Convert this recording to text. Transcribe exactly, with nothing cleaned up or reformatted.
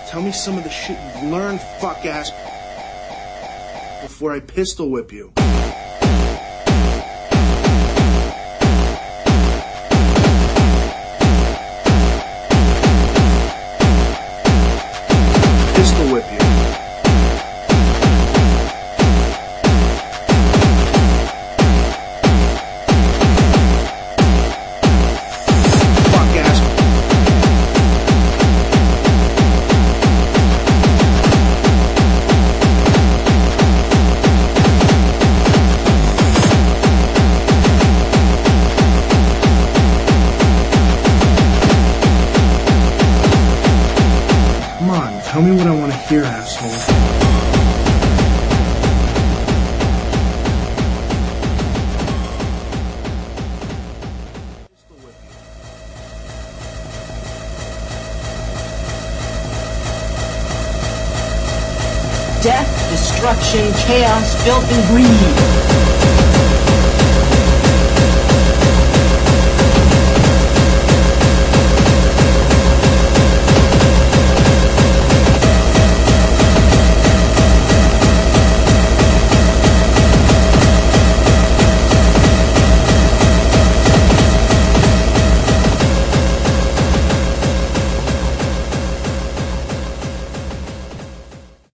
tell me some of the shit you've learned, fuck ass, before I pistol whip you. Pistol whip you. Tell me what I want to hear, asshole. Death, destruction, chaos, filth, and greed.